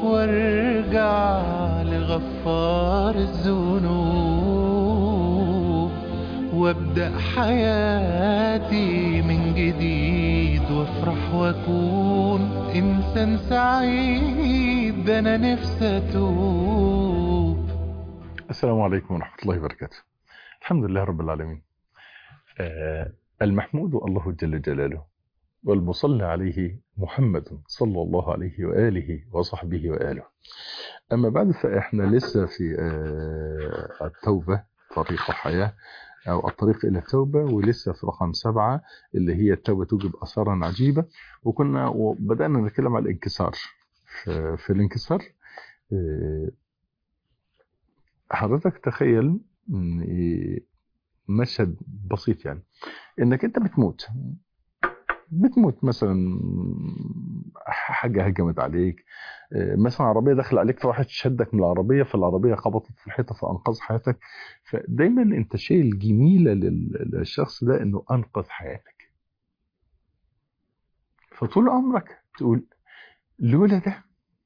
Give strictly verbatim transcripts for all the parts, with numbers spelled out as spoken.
وارجع لغفار الذنوب وابدأ حياتي من جديد وافرح واكون انسان سعيد. ده انا نفسي اتوب. السلام عليكم ورحمة الله وبركاته. الحمد لله رب العالمين. آه المحمود الله جل جلاله، والمصلى عليه محمد صلى الله عليه وآله وصحبه وآله. أما بعد، فإحنا لسه في آه التوبة طريق حياة، أو الطريق إلى التوبة، ولسه في رقم سبعة اللي هي التوبة توجب أثارا عجيبة. وكنا وبدأنا نتكلم على الانكسار. في, في الانكسار آه حضرتك تخيل مشهد بسيط، يعني انك انت بتموت بتموت مثلا، حاجه هجمت عليك، مثلا عربيه دخل عليك، فواحد شدك من العربيه، فالعربيه خبطت في الحيطه فانقذ حياتك. فدايما انت شايل جميله للشخص ده انه انقذ حياتك، فطول عمرك تقول لولا ده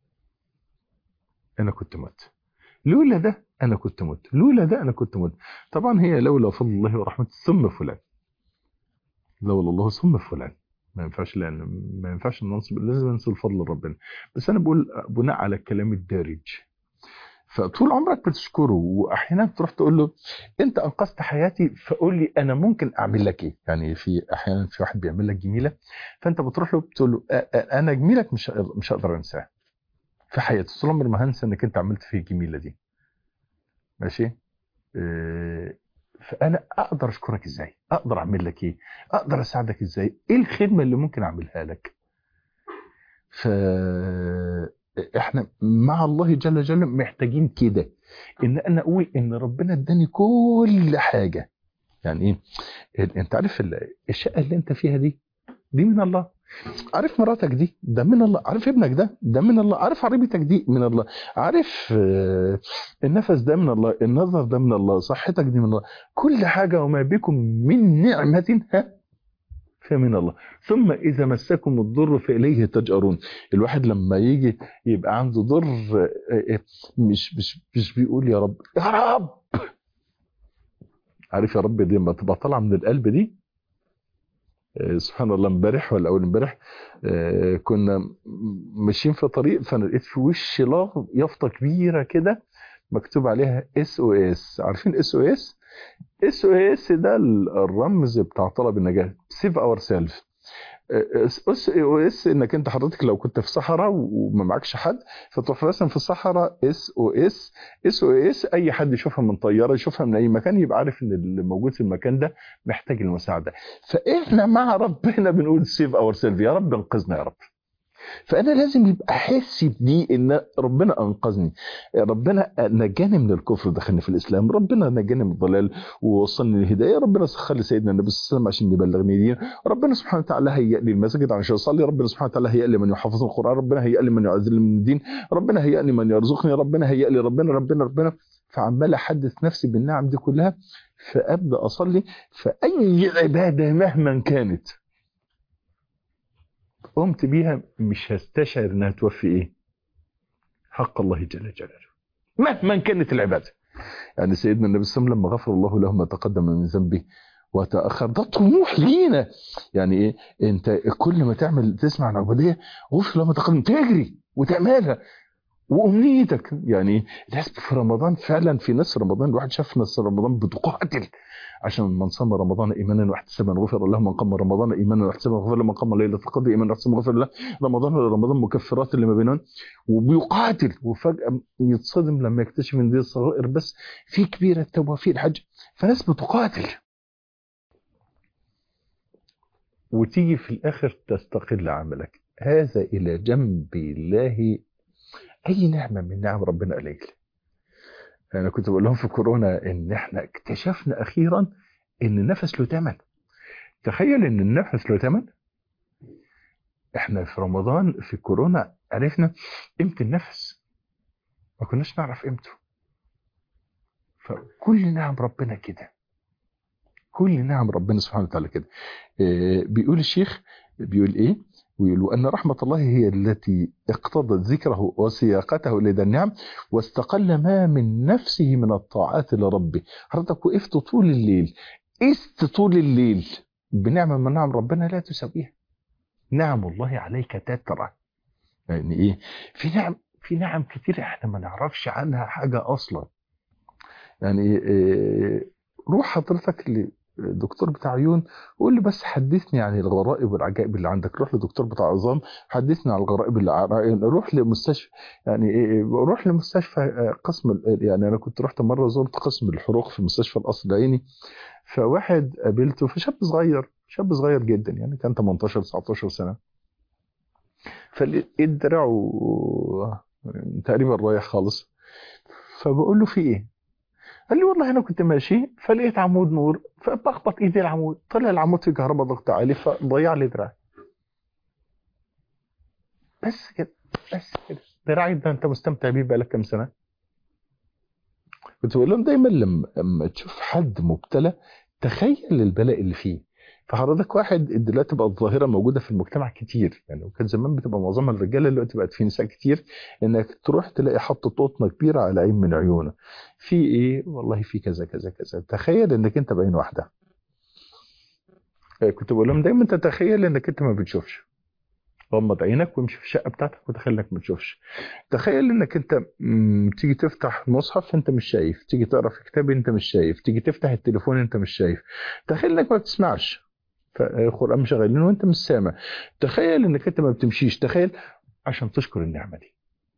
انا كنت مت، لولا ده انا كنت مت، لولا ده انا كنت مت. طبعا هي لولا فضل الله ورحمته ثم فلان، لولا الله ثم فلان. ما ينفعش، لان ما ينفعش ننصب، لازم ننسب فضل ربنا. بس انا بقول بناء على الكلام الدارج. فطول عمرك بتشكره، واحيانا تروح تقول له انت انقذت حياتي، فقول لي انا ممكن اعمل لك ايه. يعني في احيانا في واحد بيعمل لك جميله، فانت بتروح له بتقول له انا جميلك مش مش هقدر انساه في حياتي، طول عمري ما هنسى انك انت عملت فيه الجميله دي. ماشي. إيه، فانا اقدر اشكرك ازاي، اقدر اعمل لك ايه، اقدر اساعدك ازاي، ايه الخدمه اللي ممكن اعملها لك. فاحنا مع الله جل جلاله محتاجين كده، ان انا اقول ان ربنا اداني كل حاجه. يعني ايه؟ انت عارف الشقه اللي انت فيها دي دي من الله. عارف مراتك دي ده من الله. عارف ابنك ده ده من الله. عارف عربيتك دي من الله. عارف النفس ده من الله، النظر ده من الله، صحتك دي من الله. كل حاجه وما بكم من نعمه ها فمن الله. ثم إذا مسكم الضر فإليه تجأرون. الواحد لما يجي يبقى عنده ضر، مش مش مش بيقول يا رب يا رب. عارف يا رب دي لما تبقى طالعه من القلب دي. سبحان الله، امبارح ولا اول امبارح كنا ماشيين في طريق، فانا لقيت في وشي يافطه كبيره كده مكتوب عليها اس او اس. عارفين اس او اس؟ اس او اس ده الرمز بتاع طلب النجاه، سيف اور سيلف. اس او اس انك انت حضرتك لو كنت في صحراء وما معكش حد، فتروح راسم في الصحراء اس او اس. اس او اس اي حد يشوفها من طياره، يشوفها من اي مكان، يبقى عارف ان اللي موجود في المكان ده محتاج المساعده. فاحنا مع ربنا بنقول سيف اور سيلف، يا رب انقذنا يا رب. فانا لازم يبقى حسي بدي ان ربنا انقذني، ربنا نجاني من الكفر ودخلني في الاسلام، ربنا نجاني من الضلال ووصلني للهدايه، ربنا سخر لي سيدنا النبي صلى الله عليه وسلم عشان يبلغني دين، ربنا سبحانه وتعالى هيئ لي المساجد عشان اصلي، ربنا سبحانه وتعالى هيئ لي من يحفظ القران، ربنا هيئ لي من يعزل من الدين، ربنا هيئ لي من يرزقني، ربنا هيئ لي ربنا ربنا ربنا. فعمال احدث نفسي بالنعم دي كلها، فابدا اصلي. فاي عباده مهما كانت قمت بيها مش هستشعر انها توفي ايه حق الله جل جلاله مهما كانت العباده. يعني سيدنا النبي صلى الله عليه وسلم لما غفر الله له ما تقدم من ذنبه وتاخر، ده طموح لينا. يعني ايه؟ انت كل ما تعمل تسمع عن عبوديه غفر له ما تقدم، تجري وتعملها وامنيتك. يعني الناس في رمضان فعلا، في ناس رمضان الواحد شاف ناس رمضان بتقاتل عشان من صام رمضان ايمانا واحتسابا غفر له، من قام رمضان ايمانا واحتسابا غفر له، من قام ليله القدر ايمانا واحتسابا غفر له. رمضان رمضان مكفرات اللي ما بينهم، وبيقاتل وفجاه يتصدم لما يكتشف ان دي صغائر بس، في كبيره التوبه في الحج. فناس بتقاتل وتيجي في الاخر تستقل عملك هذا الى جنب الله. اي نعمه من نعم ربنا عليك. انا كنت بقول لهم في كورونا ان احنا اكتشفنا اخيرا ان النفس له ثمن. تخيل ان النفس له ثمن. احنا في رمضان في كورونا عرفنا قيمه النفس، ما كناش نعرف قيمته. فكل نعم ربنا كده، كل نعم ربنا سبحانه وتعالى كده. إيه بيقول الشيخ؟ بيقول ايه؟ ويقولوا أن رحمة الله هي التي اقتضت ذكره وسياقته لدى النعم، واستقل ما من نفسه من الطاعات لربه. حضرتك وقفت طول الليل، قست طول الليل بنعمة من نعم ربنا لا تساويها. نعم الله عليك تترى. يعني ايه؟ في نعم في نعم كتير احنا ما نعرفش عنها حاجة اصلا. يعني إيه؟ روح حضرتك لدكتور بتاع عيون وقول لي بس حدثني عن الغرائب والعجائب اللي عندك. روح لدكتور بتاع عظام حدثني عن الغرائب اللي عندك. روح لمستشفى، يعني إيه؟ روح لمستشفى قسم، يعني انا كنت رحت مره زرت قسم الحروق في مستشفى القصر العيني، فواحد قابلته فشاب صغير، شاب صغير جدا، يعني كان تمنتاشر تسعتاشر سنه، فلقيت دراعه تقريبا رايح خالص. فبقول له في ايه؟ قال لي والله انا كنت ماشي فلقيت عمود نور فبخبط ايدي العمود، طلع العمود في كهرباء ضغط عالي فضيع لي دراعي. بس كده، بس كده. دراعي ده انت مستمتع بيه بقالك كام سنه؟ كنت بقول لهم دايما لما لما تشوف حد مبتلى تخيل البلاء اللي فيه. فحضرتك واحد دلوقتي بقت ظاهره موجوده في المجتمع كتير، يعني وكان زمان بتبقى معظمها الرجاله، دلوقتي بقت في نساء كتير، انك تروح تلاقي حط قطنه كبيره على عين من عيونه. في ايه؟ والله في كذا كذا كذا. تخيل انك انت بعين واحده. كنت بقول لهم دايما تتخيل انك انت ما بتشوفش. غمض عينك وامشي في الشقه بتاعتك وتخيل انك ما بتشوفش. تخيل انك انت م، تيجي تفتح مصحف انت مش شايف، تيجي تقرا في كتاب انت مش شايف، تيجي تفتح التليفون انت مش شايف. تخيل انك ما بتسمعش، فالقران مشغلين وانت مش سامع. تخيل انك انت ما بتمشيش. تخيل عشان تشكر النعمه دي.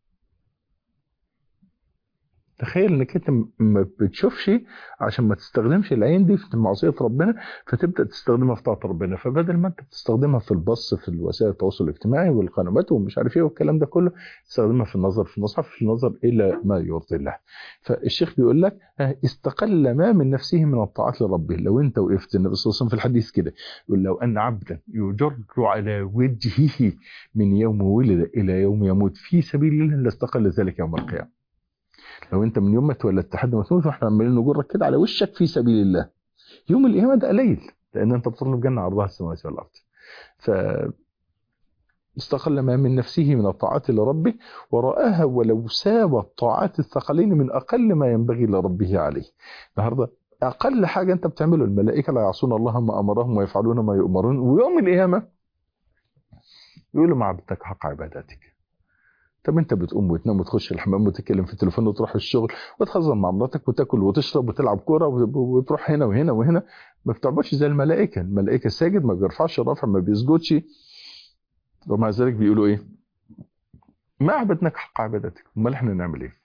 تخيل انك انت ما بتشوفش عشان ما تستخدمش العين دي في معصيه ربنا، فتبدا تستخدمها في طاعه ربنا. فبدل ما انت بتستخدمها في البص في وسائل التواصل الاجتماعي والقنوات ومش عارف ايه والكلام ده كله، تستخدمها في النظر في المصحف، في النظر الى ما يرضي الله. فالشيخ بيقول لك استقل ما من نفسه من الطاعات لربه. لو انت وقفت، النبي صلى الله عليه وسلم في الحديث كده يقول لو ان عبدا يجر على وجهه من يوم ولد الى يوم يموت في سبيل الله لاستقل ذلك يوم القيامه. لو انت من يوم ما اتولدت لحد ما تموت واحنا عمالين نجرك كده على وشك في سبيل الله، يوم القيامه ده قليل، لان انت بتطلب جنه عرضها السماوات والارض. فاستقل ما من نفسه من الطاعات لربه ورآها ولو ساوى الطاعات الثقلين من اقل ما ينبغي لربه عليه. النهارده اقل حاجه انت بتعمله، الملائكه لا يعصون الله ما امرهم ويفعلون ما يؤمرون، ويوم القيامه يقولوا ما عبدتك حق عبادتك. طب انت بتقوم وتنام وتخش الحمام وتتكلم في التليفون وتروح الشغل وتهزر مع مراتك وتاكل وتشرب وتلعب كوره وتروح هنا وهنا وهنا، ما بتعبدش زي الملائكه. الملائكه ساجد، ما بيرفعش رافع، ما بيسجدش، ومع ذلك بيقولوا ايه؟ ما عبدناك حق عبادتك. امال احنا نعمل ايه؟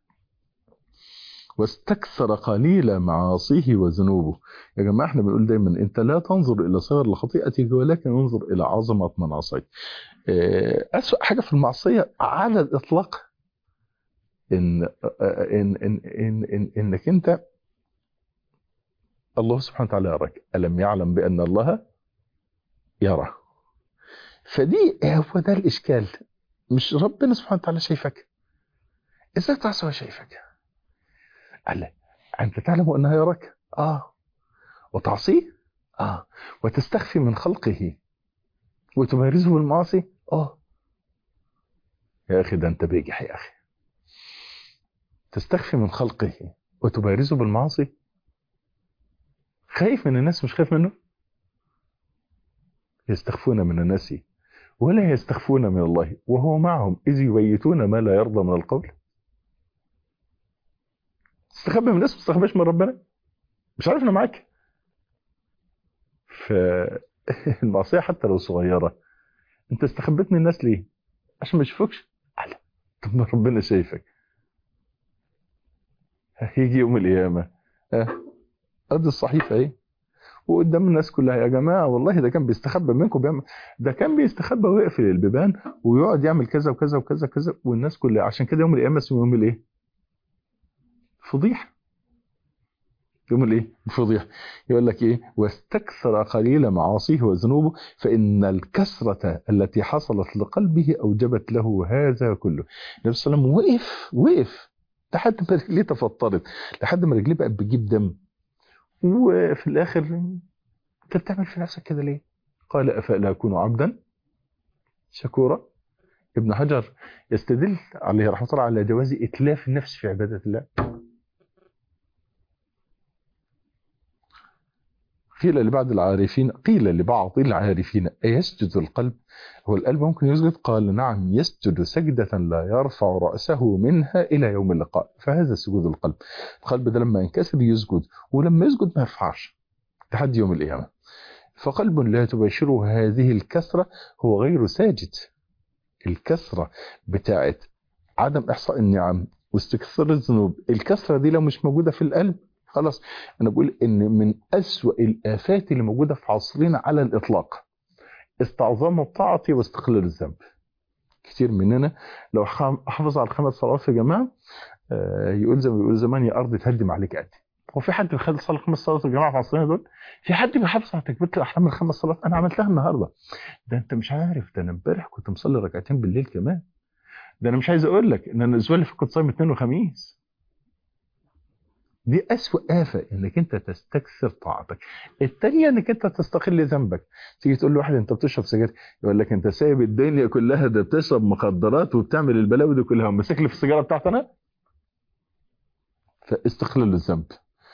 واستكثر قليل معاصيه وذنوبه. يا جماعه احنا بنقول دايما انت لا تنظر الى صغر لخطيئتك ولكن انظر الى عظمه من عصيت. اسوأ حاجه في المعصيه على الاطلاق إن, إن, إن, إن, إن إنك أنت الله سبحانه وتعالى يراك، ألم يعلم بأن الله يرى. فدي هو ده الإشكال، مش ربنا سبحانه وتعالى شايفك؟ إزاي تعصى شايفك؟ قال أنت تعلم أنه يراك؟ آه. وتعصيه؟ آه. وتستخفي من خلقه وتمارسه بالمعاصي؟ آه. يا أخي ده أنت بيجح يا أخي، تستخفي من خلقه وتبارزه بالمعاصي. خايف من الناس مش خايف منه؟ يستخفون من الناس ولا يستخفون من الله وهو معهم إذ يبيتون ما لا يرضى من القول. تستخبى من الناس ما تستخباش من ربنا، مش عارف انا معاك. فالمعصيه حتى لو صغيره انت استخبيت من الناس ليه؟ عشان ما يشوفوكش؟ لا، طب ما ربنا شايفك. هيجي يوم القيامه اه ادي الصحيفه اهي وقدام الناس كلها، يا جماعه والله ده كان بيستخبى منكم، بيعمل ده كان بيستخبى ويقفل البيبان ويقعد يعمل كذا وكذا وكذا كذا والناس كلها. عشان كده يوم القيامه اسمه يوم الايه؟ فضيحه. يوم الايه؟ فضيحه. يقول لك ايه؟ واستكثر قليل معاصيه وذنوبه فان الكثره التي حصلت لقلبه اوجبت له هذا كله. النبي صلى الله عليه وسلم وقف وقف لحد ما رجليه تفطرت، لحد ما رجليه بقت بتجيب دم، وفي الاخر انت بتعمل في نفسك كده ليه؟ قال افلا اكون عبدا شكورا. ابن حجر يستدل عليه رحمه الله على جواز إتلاف النفس في عبادة الله. قيل لبعض العارفين قيل لبعض العارفين أيسجد القلب؟ هو القلب ممكن يسجد؟ قال نعم، يسجد سجدة لا يرفع رأسه منها إلى يوم اللقاء، فهذا سجود القلب. القلب ده لما ينكسر يسجد، ولما يسجد ما يرفعش لحد يوم القيامة. فقلب لا تباشره هذه الكسرة هو غير ساجد. الكسرة بتاعت عدم إحصاء النعم واستكثار الذنوب، الكسرة دي لو مش موجودة في القلب خلاص. أنا بقول إن من أسوأ الآفات اللي موجودة في عصرنا على الإطلاق استعظام الطاعة واستقلال الذنب. كتير مننا لو حافظ على الخمس صلوات يا جماعة يقول زي ما بيقول زمان يا أرض تهدم عليك قدي. هو في حد بيخلص صلاة الخمس صلوات يا جماعة في عصرنا دول؟ في حد بيحافظ على تكبيرة الأحرام الخمس صلوات؟ أنا عملتها النهاردة. ده أنت مش عارف، ده أنا امبارح كنت مصلي ركعتين بالليل كمان. ده أنا مش عايز أقول لك إن أنا الأسبوع اللي فات كنت صايم اثنين وخميس. دي أسوأ آفة، إنك أنت تستكثر طاعتك. الثانية إنك أنت تستقل ذنبك. تيجي تقول لواحد أنت بتشرب سجاير، يقول لك أنت سايب الدنيا كلها، ده بتشرب مخدرات وبتعمل البلاوي دي كلها، ومسك لي في السيجارة بتاعتي أنا. فاستقلال الذنب.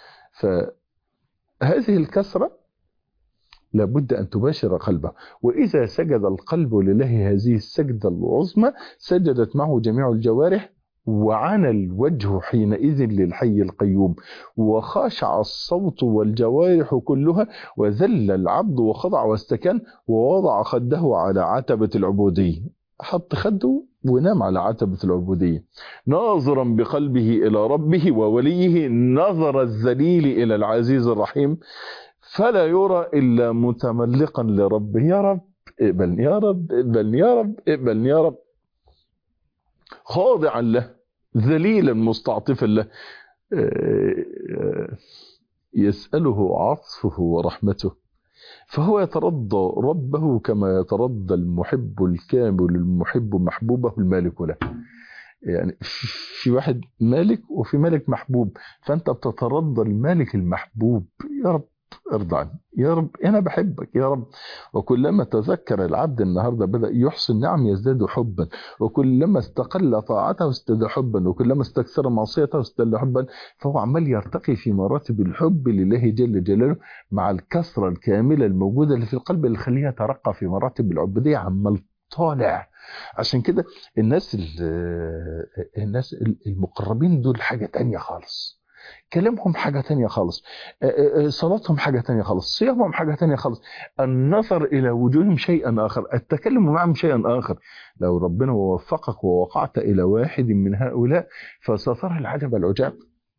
فهذه الكسرة لابد أن تباشر قلبه، وإذا سجد القلب لله هذه السجدة العظمى سجدت معه جميع الجوارح، وعانى الوجه حينئذ للحي القيوم، وخاشع الصوت والجوارح كلها، وذل العبد وخضع واستكان، ووضع خده على عتبة العبودية. حط خده ونام على عتبة العبودية، ناظرا بقلبه إلى ربه ووليه نظر الذليل إلى العزيز الرحيم، فلا يرى إلا متملقا لربه. يا رب اقبلني، يا رب اقبلني، يا رب اقبلني، يا رب. خاضعا له، ذليلا مستعطفا له، يسأله عطفه ورحمته، فهو يترضى ربه كما يترضى المحب الكامل المحب محبوبه المالك له. يعني في واحد مالك وفي مالك محبوب، فأنت بتترضى المالك المحبوب. يا رب ارضى عني، يا رب انا بحبك يا رب. وكلما تذكر العبد النهارده بدأ يحسن نعم يزداد حبا، وكلما استقل طاعته ازداد حبا، وكلما استكثر معصيته ازداد حبا. فهو عمال يرتقي في مراتب الحب لله جل جلاله مع الكثرة الكاملة الموجودة اللي في القلب اللي خليها يترقى في مراتب العبودية، عمال طالع. عشان كده الناس الناس المقربين دول حاجة تانية خالص، كلامهم حاجة تانية خالص، صلاتهم حاجة تانية خالص، صيامهم حاجة تانية خالص، النظر إلى وجوههم شيئا آخر، التكلم معهم شيئا آخر. لو ربنا ووفقك ووقعت إلى واحد من هؤلاء فسترى العجب العجاب.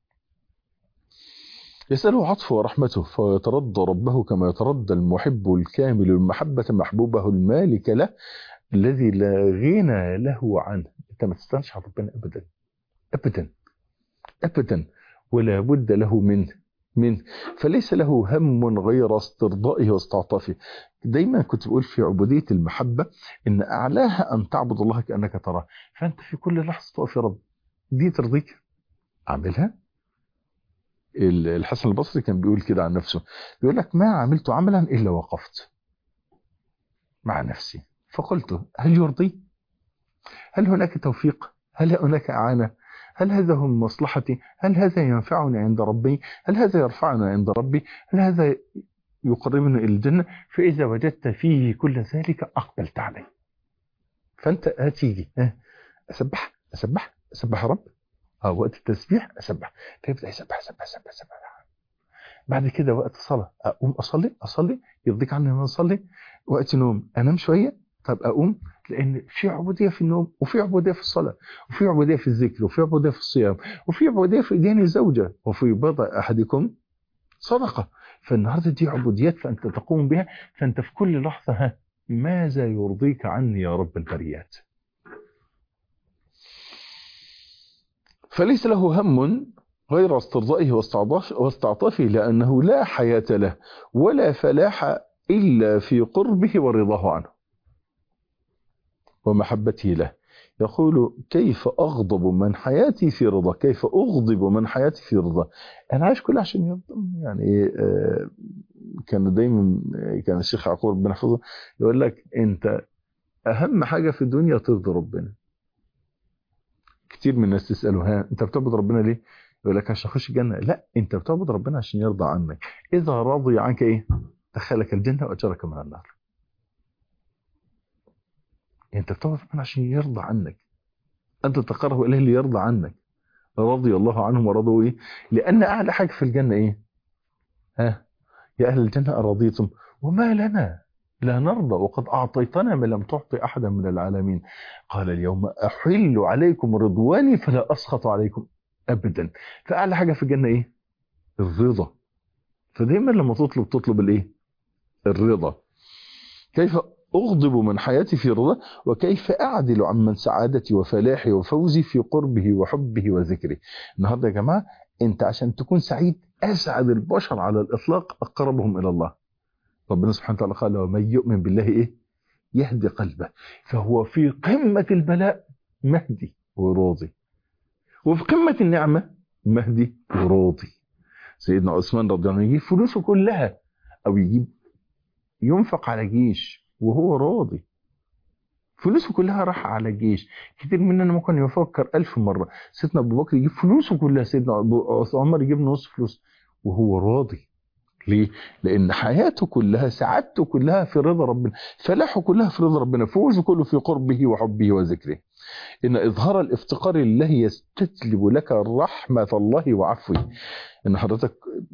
يسأله عطفه ورحمته، فيترضى ربه كما يترضى المحب الكامل المحبة محبوبه المالك له الذي لا غنى له عنه. انت ما تستنش على ربنا ابدا ابدا ابدا، ولا بد له منه منه فليس له هم غير استرضائه واستعطافه. دايما كنت بقول في عبودية المحبة ان اعلاها ان تعبد الله كأنك تراه، فانت في كل لحظة تقف يا رب دي ترضيك اعملها. الحسن البصري كان بيقول كده عن نفسه، بيقول لك ما عملت عملا الا وقفت مع نفسي فقلت هل يرضي؟ هل هناك توفيق؟ هل هناك اعانة؟ هل هذا هو مصلحتي؟ هل هذا ينفعني عند ربي؟ هل هذا يرفعني عند ربي؟ هل هذا يقربني إلى الجنة؟ فإذا وجدت فيه كل ذلك أقبلت عليه. فأنت هتيجي أسبح أسبح أسبح رب، أو وقت التسبيح أسبح، فيبدأ يسبح يسبح يسبح يسبح. بعد كده وقت الصلاة أقوم أصلي أصلي يرضيك عني أن أصلي. وقت نوم أنام شوية، طب أقوم، لأن في عبودية في النوم، وفي عبودية في الصلاة، وفي عبودية في الذكر، وفي عبودية في الصيام، وفي عبودية في دين الزوجة، وفي بضع أحدكم صدقة. فالنهاردة دي عبوديات فأنت تقوم بها، فأنت في كل لحظة ها ماذا يرضيك عني يا رب البريات. فليس له هم غير استرضائه واستعطافه، لأنه لا حياة له ولا فلاح إلا في قربه ورضاه عنه ومحبته له. يقول كيف أغضب من حياتي في رضا، كيف أغضب من حياتي في رضا. أنا عايش كله عشان يرضى. يعني كان دايما كان الشيخ يعقوب بن حفظه يقول لك أنت اهم حاجة في الدنيا ترضي ربنا. كتير من الناس تسأله ها انت بتعبد ربنا ليه؟ يقول لك عشان اخش الجنة. لا، انت بتعبد ربنا عشان يرضى عنك. اذا رضي عنك ايه؟ دخلك الجنة واجرك من النار. انت بتعبد ربنا عشان يرضى عنك. انت تقرب اليه ليرضى عنك. رضي الله عنهم ورضوا ايه؟ لان اعلى حاجة في الجنة ايه؟ ها يا اهل الجنة ارضيتم وما لنا لا نرضى وقد اعطيتنا ما لم تعطي احدا من العالمين. قال اليوم احل عليكم رضواني فلا اسخط عليكم ابدا. فاعلى حاجة في الجنة ايه؟ الرضا. فدايما لما تطلب تطلب الايه؟ الرضا. كيف اغضب من حياتي في رضا وكيف اعدل عمن سعادتي وفلاحي وفوزي في قربه وحبه وذكره. النهارده يا جماعه انت عشان تكون سعيد اسعد البشر على الاطلاق اقربهم الى الله. ربنا سبحانه وتعالى قال ومن يؤمن بالله ايه؟ يهدي قلبه. فهو في قمه البلاء مهدي وراضي، وفي قمه النعمه مهدي وراضي. سيدنا عثمان رضي الله عنه يجيب فلوسه كلها او يجيب ينفق على جيش وهو راضي. فلوسه كلها راح على جيش. كتير مننا ممكن يفكر ألف مرة. سيدنا أبو بكر يجيب فلوسه كلها، سيدنا أبو عمر يجيب نص فلوس وهو راضي. ليه؟ لأن حياته كلها سعادته كلها في رضا ربنا، فلاحه كلها في رضا ربنا، فوزه كله في قربه وحبه وذكره. إن إظهار الافتقار لله يستجلب لك رحمة الله وعفوه. إن حضرتك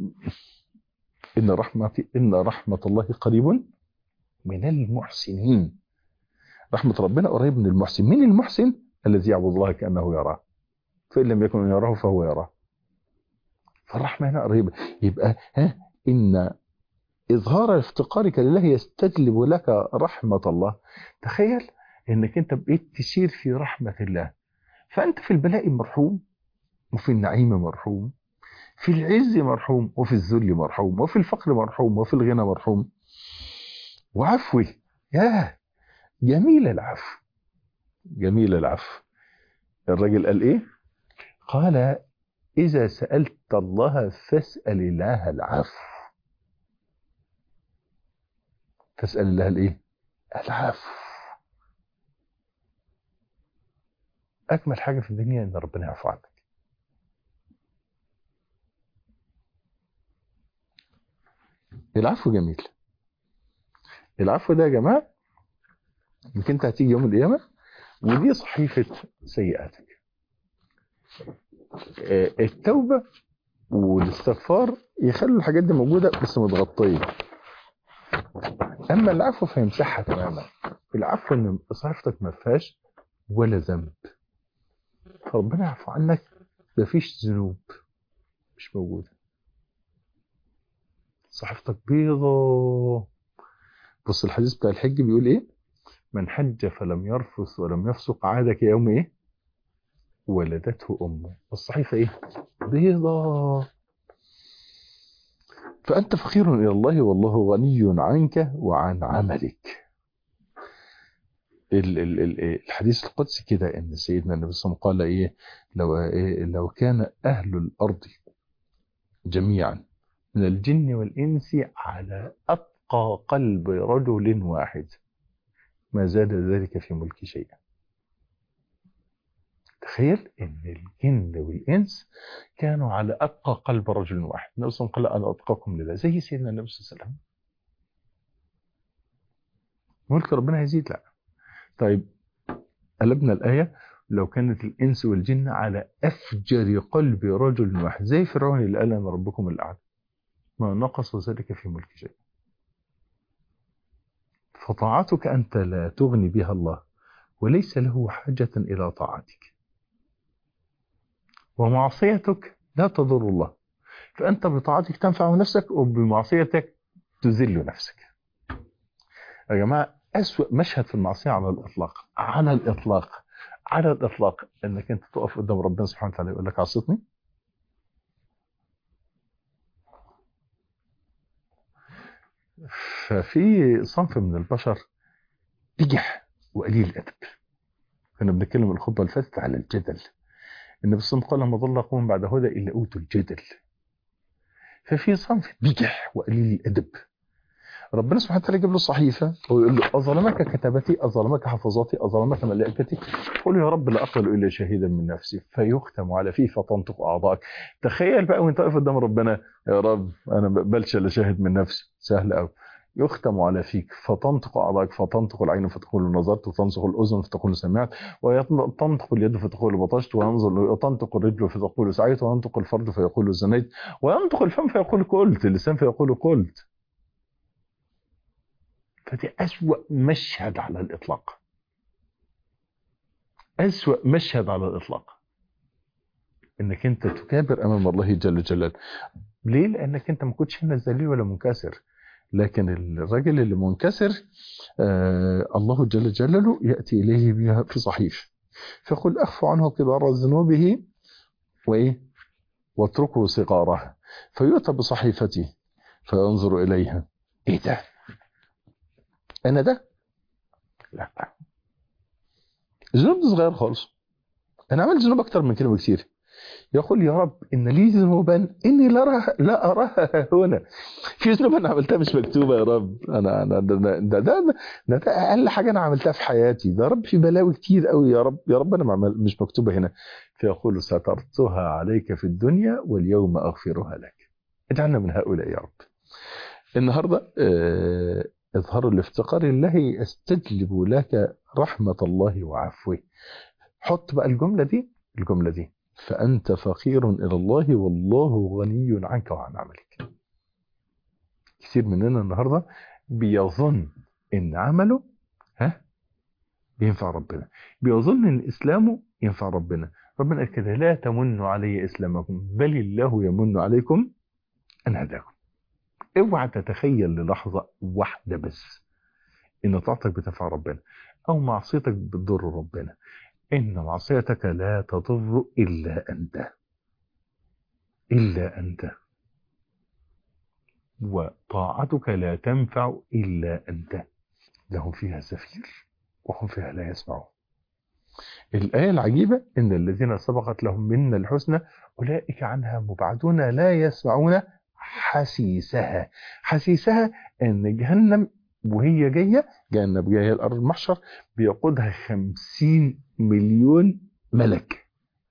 إن رحمة إن رحمة الله قريب من المحسنين. رحمة ربنا قريب من المحسن. مين المحسن؟ الذي يعبد الله كأنه يراه، فإن لم يكن يراه فهو يراه. فالرحمة هنا قريبة. يبقى ها إن إظهار افتقارك لله يستجلب لك رحمة الله. تخيل إنك أنت بقيت تسير في رحمة الله، فأنت في البلاء مرحوم، وفي النعيم مرحوم، في العز مرحوم، وفي الذل مرحوم، وفي الفقر مرحوم، وفي الغنى مرحوم. وعفوه ياه جميل العفو، جميل العفو. الراجل قال ايه؟ قال اذا سألت الله فاسأل الله العفو. فاسأل الله الايه؟ العفو. اجمل حاجة في الدنيا ان ربنا يعفو عنك. العفو جميل. العفو ده يا جماعة يمكن انت هتيجي يوم القيامة ودي صحيفة سيئاتك. التوبة والاستغفار يخلوا الحاجات دي موجودة بس متغطية. اما العفو فيمسحها تماما. العفو ان صحيفتك ما فيهاش ولا ذنب، فربنا يعفو عنك، مفيش ذنوب مش موجودة، صحيفتك بيضة. بص الحديث بتاع الحج بيقول ايه؟ من حج فلم يرفث ولم يفسق عاد كيوم ايه؟ ولدته امه. الصحيفة ايه؟ بيضة. فانت فقير الى الله والله غني عنك وعن عملك. ال ال ال الحديث القدسي كده ان سيدنا النبي صلى الله عليه وسلم قال ايه؟ لو إيه لو كان اهل الارض جميعا من الجن والانس على اتقى قلب رجل واحد ما زاد ذلك في ملك شيئا. تخيل ان الجن والانس كانوا على اتقى قلب رجل واحد. النبي صلى الله عليه وسلم قال انا اتقاكم لله، زي سيدنا النبي صلى الله عليه وسلم. ملك ربنا هيزيد؟ لا. طيب قلبنا الآية، لو كانت الإنس والجن على أفجر قلب رجل واحد زي فرعون اللي قال أنا ربكم الأعلى ما نقص ذلك في ملك شيء. فطاعتك أنت لا تغني بها الله وليس له حاجة إلى طاعتك، ومعصيتك لا تضر الله، فأنت بطاعتك تنفع نفسك وبمعصيتك تذل نفسك. يا جماعة أسوأ مشهد في المعصية على الإطلاق على الإطلاق على الإطلاق إنك أنت تقف قدام ربنا سبحانه وتعالى يقول لك عصيتني. ففي صنف من البشر بجح وقليل الأدب. كنا بنتكلم الخطبة اللي فاتت على الجدل. النبي صلى الله عليه وسلم قال ما ضل قوم بعد هدى إلا أوتوا الجدل. ففي صنف بجح وقليل الأدب. ربنا سبحانه وتعالى يجيب له صحيفة ويقول له أظلمك كتابتي، أظلمك حفظاتي، أظلمك ملائكتي، قل يا رب لا أقبل إلا شهيدا من نفسي، فيختم على فيه فتنطق أعضائك. تخيل بقى وانت واقف قدام ربنا، يا رب أنا ما بقبلش إلا شاهد من نفسي، سهل قوي. يختم على فيك فتنطق أعضائك، فتنطق العين فتقول نظرت، وتنطق الأذن فتقول سمعت، وتنطق اليد فتقول بطشت، وتنطق الرجل فتقول سعيت، وينطق الفرج فيقول زنيت، وينطق الفم فيقول قلت، اللسان فيقول قلت. فدي أسوأ مشهد على الإطلاق، أسوأ مشهد على الإطلاق، إنك أنت تكابر أمام الله جل جلاله. ليه؟ لأنك أنت ما كنتش هنا ذليل ولا منكسر، لكن الرجل اللي منكسر آه الله جل جلاله يأتي إليه بها في صحيف، فقل أخفوا عنه كبار ذنوبه وإيه واتركوا صغاره، فيؤتى بصحيفته فينظر إليها، إيه ده؟ أنا ده؟ لا، الذنوب دي صغير خالص، أنا عملت ذنوب أكتر من كده بكثير. يقول يا رب إن لي ذنوبا إني لا أراها لا أراها هنا، في ذنوب أنا عملتها مش مكتوبة يا رب، أنا أنا ده ده ده, ده, ده, ده أقل حاجة أنا عملتها في حياتي، ده رب في بلاوي كتير قوي يا رب، يا رب أنا ما مش مكتوبة هنا. فيقول سترتها عليك في الدنيا واليوم أغفرها لك، اجعلنا من هؤلاء يا رب. النهاردة آه إظهار الافتقار لله يستجلب لك رحمة الله وعفوه. حط بقى الجملة دي الجملة دي فأنت فقير إلى الله والله غني عنك وعن عملك. كثير مننا النهاردة بيظن إن عمله ها بينفع ربنا، بيظن إن إسلامه ينفع ربنا. ربنا قال كده لا تمنوا علي إسلامكم بل الله يمن عليكم أن هداكم. اوعى تتخيل للحظة واحدة بس إن طاعتك بتنفع ربنا أو معصيتك بتضر ربنا. إن معصيتك لا تضر إلا أنت، إلا أنت، وطاعتك لا تنفع إلا أنت. لهم فيها زفير وهم فيها لا يسمعون. الآية العجيبة إن الذين سبقت لهم منا الحسنى أولئك عنها مبعدون لا يسمعون حسيسها. حسيسها أن جهنم وهي جاية، جهنم جاية الأرض المحشر بيقودها خمسين مليون ملك،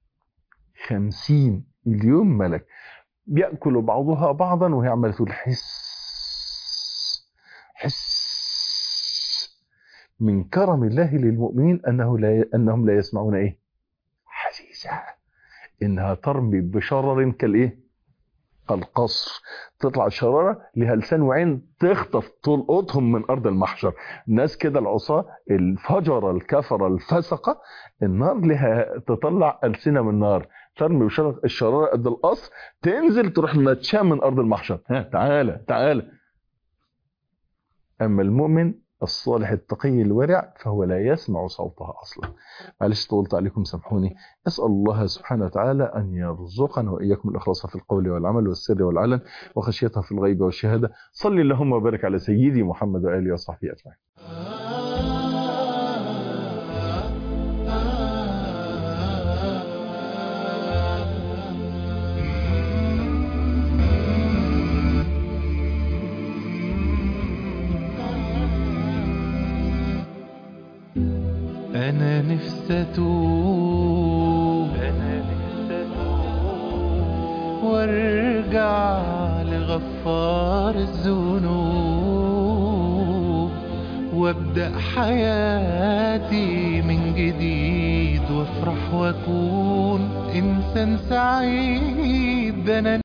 خمسين مليون ملك بيأكل بعضها بعضا وهي عمالة تقول حس حس. من كرم الله للمؤمنين أنه لا أنهم لا يسمعون إيه حسيسها، إنها ترمي بشرر كالإيه القصر، تطلع الشرارة لها لسان وعين تخطف تلقطهم من أرض المحشر. الناس كده العصاة الفجر الكفر الفسقة النار لها تطلع ألسنة من نار، ترمي بشرر الشرارة قد القصر تنزل تروح متشاه من أرض المحشر، ها تعالى تعالى. أما المؤمن الصالح التقي الورع فهو لا يسمع صوتها أصلا. معلش طولت عليكم سامحوني. أسأل الله سبحانه وتعالى أن يرزقنا وإياكم الإخلاص في القول والعمل والسر والعلن وخشيتها في الغيب والشهادة. صلي اللهم وبارك على سيدي محمد وآله وصحبه أجمعين. أنا نفسي أتوب، أنا نفسي أتوب وارجع لغفار الذنوب وابدأ حياتي من جديد وافرح واكون إنسان سعيد. أنا